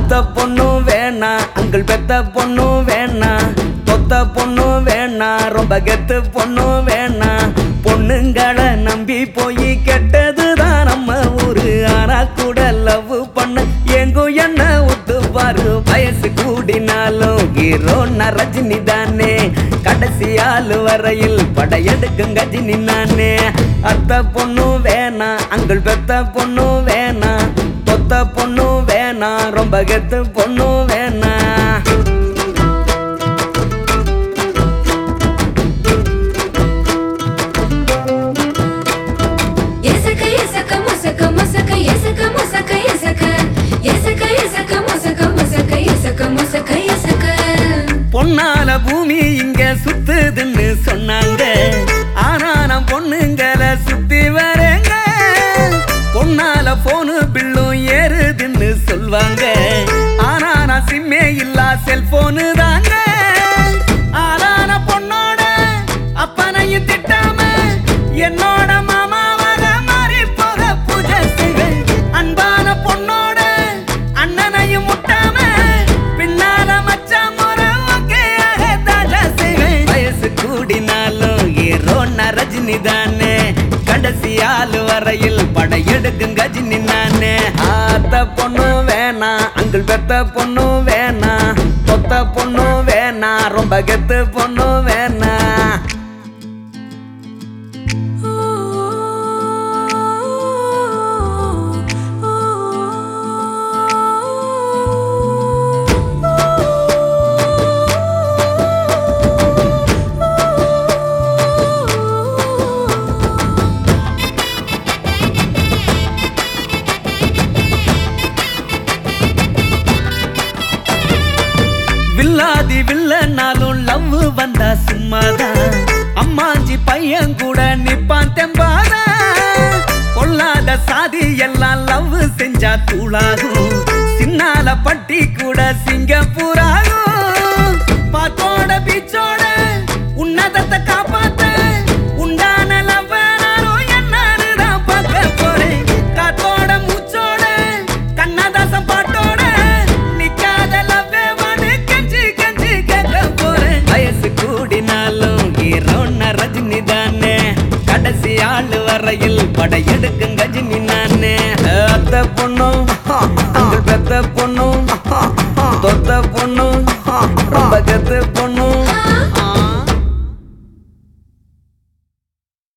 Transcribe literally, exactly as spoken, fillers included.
அத்த பொண்ணு வேணா அங்கிள் பெத்த பொண்ணு வேணா தொத்த பொண்ணு வேணா ரொம்ப கெத்து பொண்ணு வேணா பொண்ணுங்களை நம்பி போய் கெட்டதுதான் நம்ம ஊரு ஆனா கூட லவ் பண்ண எங்கும் என்ன ஒத்து பாரு வயசு கூடினாலும் ஹீரோனா ரஜினி தானே கடைசி ஆளு வரையில் படையெடுக்கும் கஜினி நானே அத்த பொண்ணு வேணா அங்கிள் பெத்த பொண்ணு வேணா தொத்த பொண்ணு வேணா ரொம்ப கெத்து பொண்ணு வேணா பொன்னால பூமி இங்க சுத்துதுன்னு சொன்னாங்க ஆனா நான் பொண்ணுங்களை சுத்தி வரேங்க பொன்னால போனு பில்லும் ஏறுதுன்னு சொல்வாங்க ஆனா நான் சிம்மே இல்லா செல்போனு தாங்க ஆனா நான் பொண்ணோட அப்பனையும் திட்டாம என்னோட மாமாவாக மாறி போக பூஜை செய்வேன் அன்பான பொண்ணோட அண்ணனையும் முட்டாம பின்னால மச்சா முறை தாஜா செய்வேன் வயசு கூடினாலும் ஹீரோனா ரஜினி தானே கடைசி ஆளு வரையில் படையெடுக்கும் கஜினி நானே அத்த பொண்ணு வேணா அங்கிள் பெத்த பொண்ணு வேணா தொத்த பொண்ணு வேணா ரொம்ப கெத்து பொண்ணு வேணா வில்லாதி வில்லனாலும் லவ் வந்தா சும்மாதான் அம்மாஞ்சி பையன் கூட நிப்பான் தெம்பாதா பொல்லாத சாதி எல்லாம் லவ் செஞ்சா தூளாகும் சின்னால பட்டி கூட சிங்கப்பூராகும் பாத்தோட பீச்சோட உன்னதத்தை காப்பாத்த உண்டான லவ் நானும் என்னதான் பார்க்க போறேன் காத்தோட மூச்சோட கண்ணதாசம் பாட்டோட நிக்காத லவ் வயசு கூடினாலும் ஹீரோனா ரஜினி தானே கடைசி ஆளு வரையில் படையெடுக்கும் கஜினி நானே அத்த பொண்ணும் அங்கிள் பெத்த பொண்ணும்